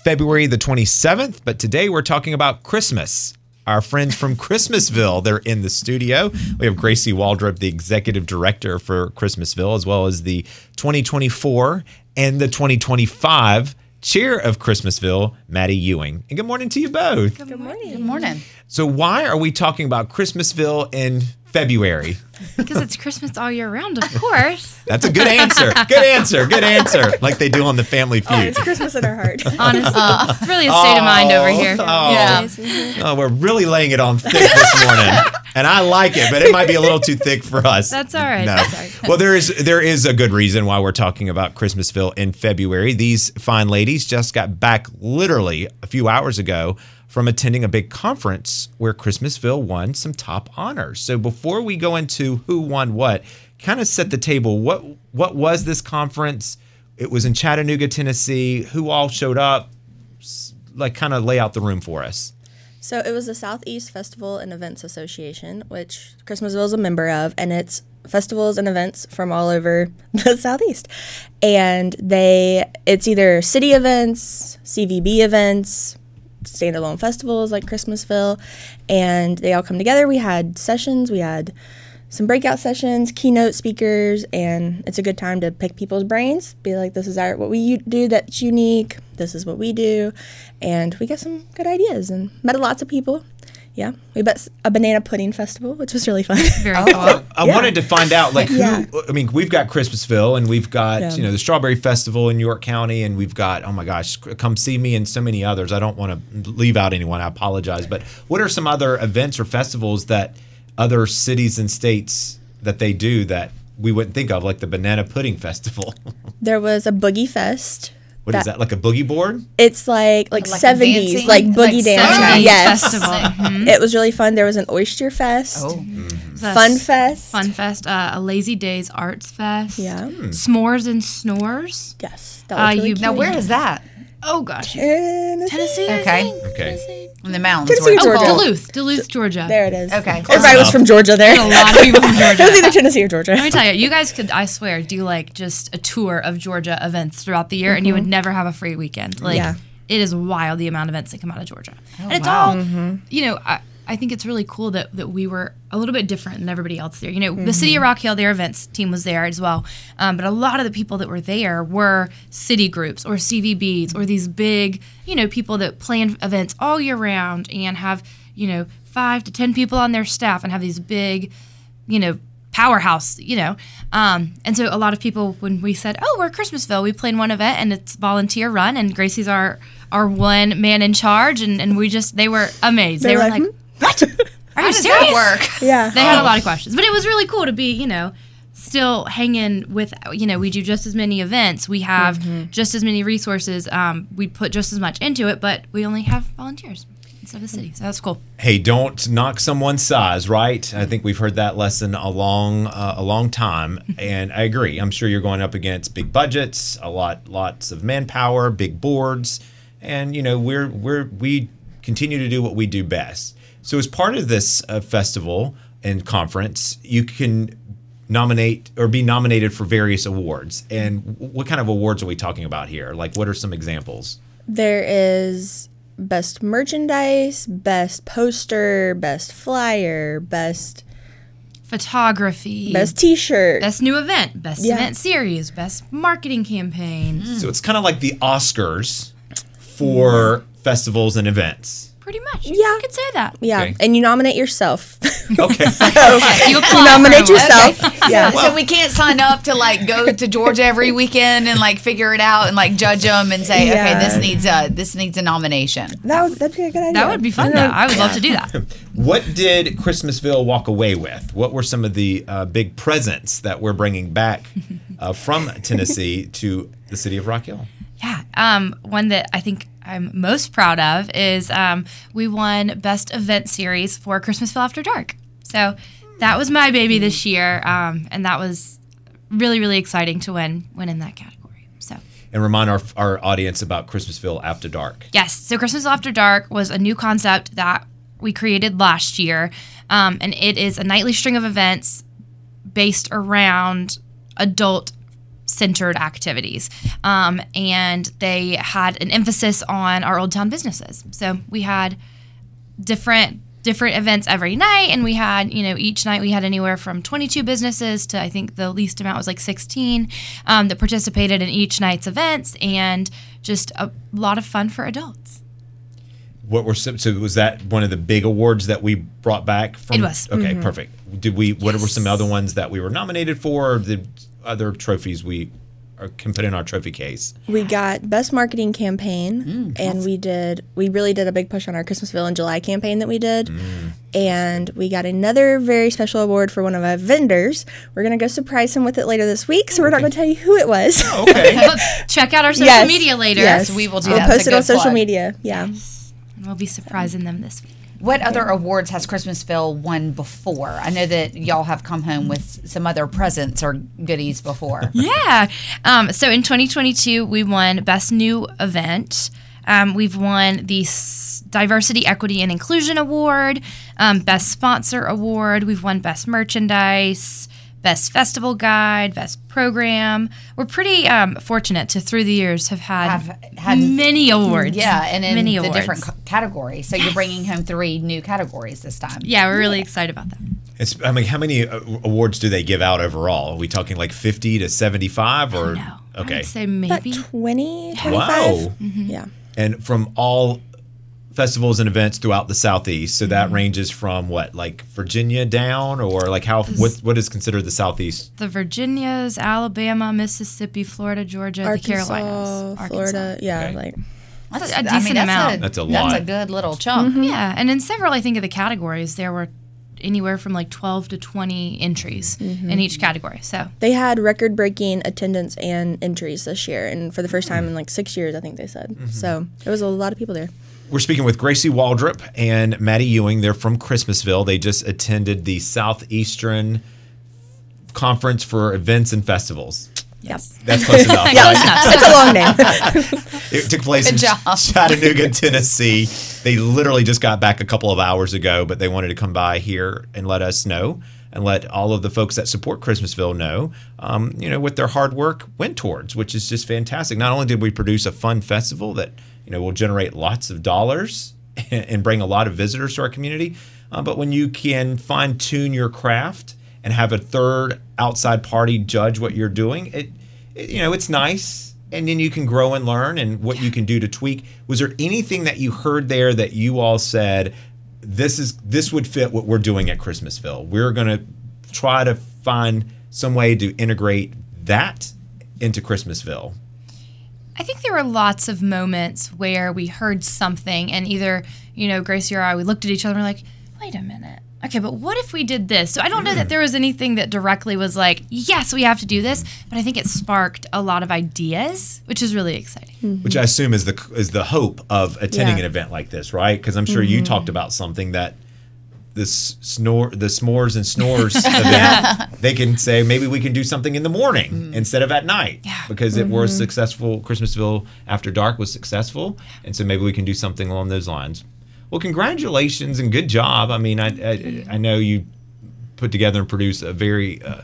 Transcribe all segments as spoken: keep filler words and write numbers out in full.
February the twenty-seventh, but today we're talking about Christmas. Our friends from Christmasville, they're in the studio. We have Gracie Waldrop, the executive director for Christmasville, as well as the twenty twenty-four and the twenty twenty-five chair of Christmasville, Maddie Ewing. And good morning to you both. Good morning. Good morning. So why are we talking about Christmasville in February? Because it's Christmas all year round, of course. That's a good answer. Good answer. Good answer. Like they do on the Family Feud. Oh, it's Christmas in our heart. Honestly, uh, it's really a state of mind over here. Oh, Yeah. oh, we're really laying it on thick this morning. And I like it, but it might be a little too thick for us. That's all right. No. That's all right. Well, there is there is a good reason why we're talking about Christmasville in February. These fine ladies just got back literally a few hours ago from attending a big conference where Christmasville won some top honors. So before we go into who won what, kind of set the table. What what was this conference? It was in Chattanooga, Tennessee. Who all showed up? Like kind of lay out the room for us. So it was the Southeast Festival and Events Association, which Christmasville is a member of, and it's festivals and events from all over the Southeast. And they, it's either city events, C V B events, standalone festivals like Christmasville, and they all come together. We had sessions, we had some breakout sessions, keynote speakers, and it's a good time to pick people's brains, be like, this is our what we do that's unique, this is what we do, and we got some good ideas and met lots of people. Yeah, we bet a banana pudding festival, which was really fun. Very Oh, cool. I Yeah. wanted to find out, like, who, Yeah. I mean, we've got Christmasville and we've got, Yeah. you know, the Strawberry Festival in York County, and we've got, oh my gosh, Come See Me and so many others. I don't want to leave out anyone. I apologize. But what are some other events or festivals that other cities and states that they do that we wouldn't think of, like the Banana Pudding Festival? There was a Boogie Fest. What is that, like a boogie board? It's like like, Like seventies, dancing? like boogie Like dancing. seventies Yes. festival. Mhm. It was really fun. There was an Oyster Fest, Oh. It's a Fun s- Fest. Fun Fest, uh, a Lazy Days Arts Fest. Yeah. S'mores and Snores. Yes. That was Uh, really you- cute. Now, where is that? Oh, gosh. Tennessee. Tennessee, I Okay. think? Okay. Tennessee? In the mountains. Tennessee where or it's Oh, Georgia. cold. Duluth. Duluth, Georgia. There it is. Okay. Everybody was from Georgia there. A lot of people from Georgia. It was either Tennessee or Georgia. Let me tell you, you guys could, I swear, do like just a tour of Georgia events throughout the year, and you would never have a free weekend. Like, Yeah. it is wild the amount of events that come out of Georgia. and it's wow. all, you know, I, I think it's really cool that, that we were a little bit different than everybody else there. You know, the City of Rock Hill, their events team was there as well. Um, but a lot of the people that were there were city groups or C V Bs or these big, you know, people that plan events all year round and have, you know, five to ten people on their staff and have these big, you know, powerhouse, you know. Um, and so a lot of people, when we said, oh, we're Christmasville, we plan one event and it's volunteer run and Gracie's our, our one man in charge. And, and we just, they were amazed. They They're were like, like, what? Are you How does serious? that work? Yeah. They had a lot of questions, but it was really cool to be, you know, still hanging with, you know, we do just as many events. We have just as many resources. Um, we put just as much into it, but we only have volunteers instead of the city. So that's cool. Hey, don't knock someone's size, right? I think we've heard that lesson a long, uh, a long time, and I agree. I'm sure you're going up against big budgets, a lot, lots of manpower, big boards, and you know we're we're we continue to do what we do best. So as part of this uh, festival and conference, you can nominate or be nominated for various awards. And w- what kind of awards are we talking about here? Like, what are some examples? There is best merchandise, best poster, best flyer, best Photography. best T-shirt. Best new event, best Yeah. event series, best marketing campaign. So it's kind of like the Oscars for festivals and events. Pretty much. Yeah. You could say that. Yeah, Okay. and you nominate yourself. Okay. You you apply nominate for it. yourself. Yeah. So we can't sign up to like go to Georgia every weekend and like figure it out and like judge them and say, Yeah. okay, this needs a this needs a nomination. That would that'd be a good idea. That would be fun, though. I would love to do that. What did Christmasville walk away with? What were some of the uh, big presents that we're bringing back uh, from Tennessee to the city of Rock Hill? Yeah. Um, one that I think I'm most proud of is um, we won Best Event Series for Christmasville After Dark. So that was my baby this year, um, and that was really, really exciting to win win in that category. So And remind our, our audience about Christmasville After Dark. yes, so Christmasville After Dark was a new concept that we created last year, um, and it is a nightly string of events based around adult centered activities. Um, and they had an emphasis on our Old Town businesses. So we had different different events every night, and we had, you know, each night we had anywhere from twenty-two businesses to, I think the least amount was like sixteen um, that participated in each night's events, and just a lot of fun for adults. What were some, so was that one of the big awards that we brought back from? It was. Okay, perfect. Did we, what were some other ones that we were nominated for, or the other trophies we are, can put in our trophy case? We got best marketing campaign, Mm, and we did we really did a big push on our Christmasville in July campaign that we did, Mm. and we got another very special award for one of our vendors. We're gonna go surprise him with it later this week, so we're not gonna tell you who it was. Okay. But check out our social Yes. media later. Yes, we will do We'll that. It's post a it on good social plug. media. Yeah. And we'll be surprising them this week. What other awards has Christmasville won before? I know that y'all have come home with some other presents or goodies before. Yeah. Um, so in twenty twenty-two, we won Best New Event. Um, we've won the S- Diversity, Equity, and Inclusion Award, um, Best Sponsor Award. We've won Best Merchandise, Best Festival Guide, Best Program. We're pretty um, fortunate to, through the years, have had, Have had- many awards. Yeah, and in many the awards. different c- categories. So you're bringing home three new categories this time. Yeah, we're really excited about that. It's, I mean, how many uh, awards do they give out overall? Are we talking like fifty to seventy-five, or No. I okay? would say About maybe. twenty, twenty-five. Wow. Yeah. And from all festivals and events throughout the Southeast, so Mm-hmm. that ranges from what, like Virginia down, or like how what what is considered the Southeast? The Virginias, Alabama, Mississippi, Florida, Georgia, the Arkansas, Carolinas, Florida. Yeah, Okay. like That's a decent amount. A, That's a That's lot. a good little chunk. Yeah, and in several, I think, of the categories, there were anywhere from like twelve to twenty entries in each category. So they had record-breaking attendance and entries this year, and for the first time in like six years, I think they said. So there was a lot of people there. We're speaking with Gracie Waldrop and Maddie Ewing. They're from Christmasville. They just attended the Southeastern Conference for Events and Festivals. yes, That's close enough. Close right? enough. It's a long name. It took place Good in job. Chattanooga, Tennessee. They literally just got back a couple of hours ago, but they wanted to come by here and let us know and let all of the folks that support Christmasville know, um, you know, what their hard work went towards, which is just fantastic. Not only did we produce a fun festival that, you know, will generate lots of dollars and bring a lot of visitors to our community, uh, but when you can fine tune your craft and have a third outside party judge what you're doing, it, it you know, it's nice. And then you can grow and learn and what you can do to tweak. Was there anything that you heard there that you all said, this is this would fit what we're doing at Christmasville? We're going to try to find some way to integrate that into Christmasville. I think there were lots of moments where we heard something, and either, you know, Gracie or I, we looked at each other and we're like, wait a minute. Okay, but what if we did this? So I don't know that there was anything that directly was like, yes, we have to do this, but I think it sparked a lot of ideas, which is really exciting. Which I assume is the is the hope of attending Yeah. an event like this, right? Because I'm sure you talked about something that this snore, the s'mores and snores event, they can say maybe we can do something in the morning instead of at night, Yeah. because it was successful. Christmasville After Dark was successful, and so maybe we can do something along those lines. Well, congratulations and good job. I mean, I I, I know you put together and produced a very uh,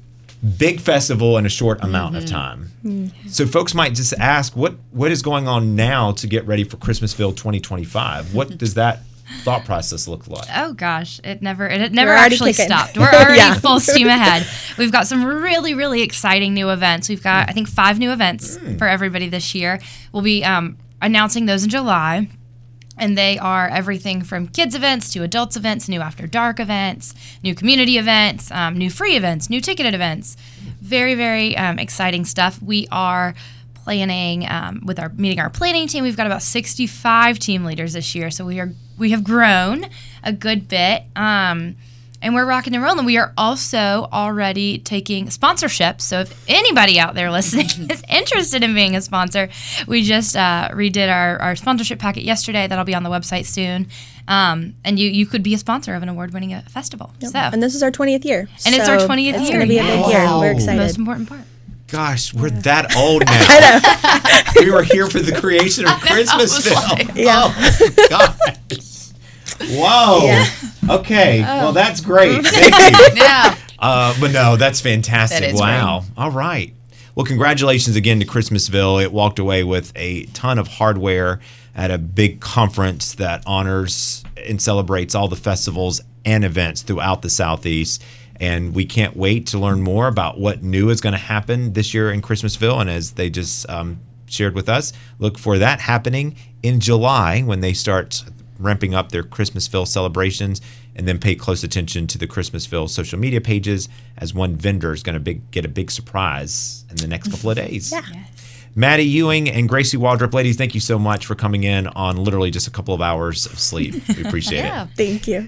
big festival in a short amount of time. So folks might just ask, what what is going on now to get ready for Christmasville twenty twenty-five? What does that thought process look like? Oh gosh, it never it never We're already actually kicking. stopped. We're already Yeah. full steam ahead. We've got some really really exciting new events. We've got I think five new events for everybody this year. We'll be um, announcing those in July. And they are everything from kids events to adults events, new after dark events, new community events, um, new free events, new ticketed events. Very, very um, exciting stuff. We are planning um, with our meeting our planning team. We've got about sixty-five team leaders this year, so we are we have grown a good bit. Um, And we're rocking and rolling. We are also already taking sponsorships. So if anybody out there listening is interested in being a sponsor, we just uh, redid our, our sponsorship packet yesterday. That'll be on the website soon. Um, and you you could be a sponsor of an award-winning uh, festival. So And this is our twentieth year. And it's our so twentieth it's year, going to be a big yeah. year. Wow. We're the excited. most important part. Gosh, we're that old now. We were here for the creation of Christmasville. Yeah. Oh, gosh. Whoa. Yeah. Okay. Oh. Well, that's great. Thank you. Yeah. Uh, but no, that's fantastic. That is Wow. All right. Well, congratulations again to Christmasville. It walked away with a ton of hardware at a big conference that honors and celebrates all the festivals and events throughout the Southeast. And we can't wait to learn more about what new is going to happen this year in Christmasville. And as they just um, shared with us, look for that happening in July when they start ramping up their Christmasville celebrations, and then pay close attention to the Christmasville social media pages as one vendor is going to big, get a big surprise in the next couple of days. Yeah. Maddie Ewing and Gracie Waldrop, ladies, thank you so much for coming in on literally just a couple of hours of sleep. We appreciate Yeah. it. Thank you.